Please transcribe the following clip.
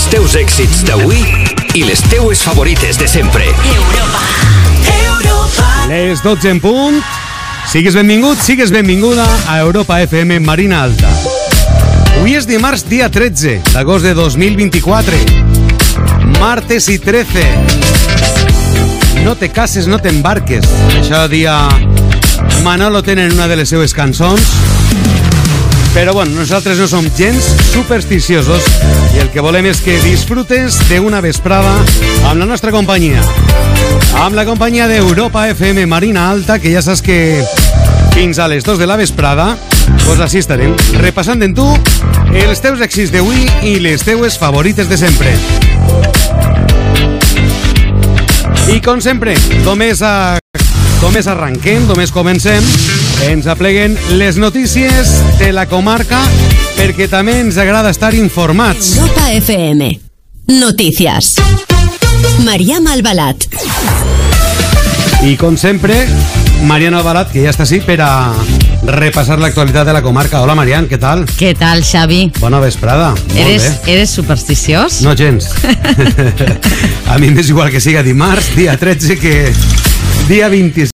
Els teus èxits d'avui i les teues favorites de sempre. Les 12 en punt. Sigues benvingut, sigues benvinguda a Europa FM Marina Alta. Avui és dimarts, dia 13 d'agost de 2024. Martes i 13. No te cases, no t'embarques. Això dia Manolo tenen una de les seues cançons. Però bueno, nosaltres no som gens supersticiosos i el que volem és que disfrutes d'una vesprada amb la nostra companyia. Amb la companyia d'Europa FM Marina Alta, que ja saps que fins a les 2 de la vesprada pues així estarem, repassant en tu els teus èxits d'avui i les teues favorites de sempre. I com sempre, només arrenquem, només comencem, ens apleguen les notícies de la comarca perquè també ens agrada estar informats. Europa FM. Noticias. Mariam Albalat. I com sempre, Mariana Albalat, que ja està així per a repassar l'actualitat de la comarca. Hola, Marian, què tal? Què tal, Xavi? Bona vesprada. Eres supersticiós? No gens. A mi m'és igual que siga dimarts, dia 13, que dia 26.